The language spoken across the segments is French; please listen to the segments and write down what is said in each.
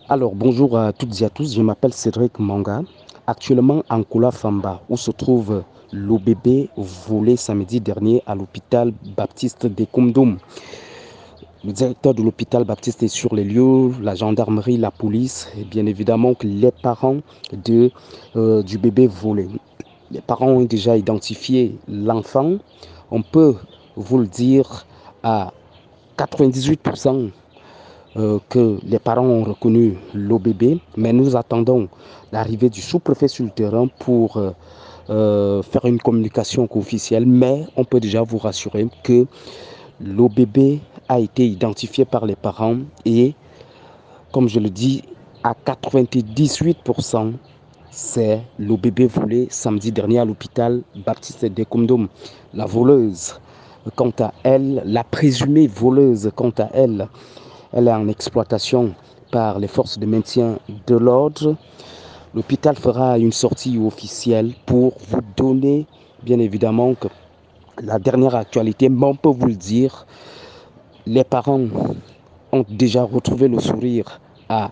Alors, bonjour à toutes et à tous, je m'appelle Cédric Manga. Actuellement en Kola Famba, où se trouve l'OBB volé samedi dernier à l'hôpital Baptiste de Koumdoum. Le directeur de l'hôpital Baptiste est sur les lieux, la gendarmerie, la police et bien évidemment que les parents du bébé volé. Les parents ont déjà identifié l'enfant. On peut vous le dire à 98% que les parents ont reconnu l'OBB, mais nous attendons l'arrivée du sous-préfet sur le terrain pour faire une communication officielle. Mais on peut déjà vous rassurer que l'OBB a été identifié par les parents et, comme je le dis, à 98%, c'est l'OBB volé samedi dernier à l'hôpital Baptiste de Koumdoum. La voleuse, quant à elle, la présumée voleuse, quant à elle, elle est en exploitation par les forces de maintien de l'ordre. L'hôpital fera une sortie officielle pour vous donner, bien évidemment, que la dernière actualité, mais on peut vous le dire, les parents ont déjà retrouvé le sourire à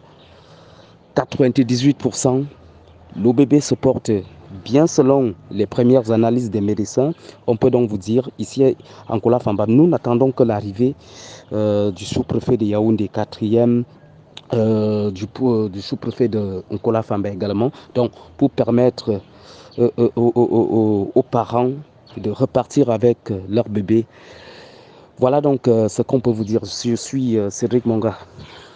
98%. L'OBB se porte bien selon les premières analyses des médecins. On peut donc vous dire, ici en Kola Famba, nous n'attendons que l'arrivée du sous-préfet de Yaoundé 4e, du sous-préfet de Nkola Famba également, donc pour permettre aux parents de repartir avec leur bébé. Voilà donc ce qu'on peut vous dire. Je suis Cédric Monga.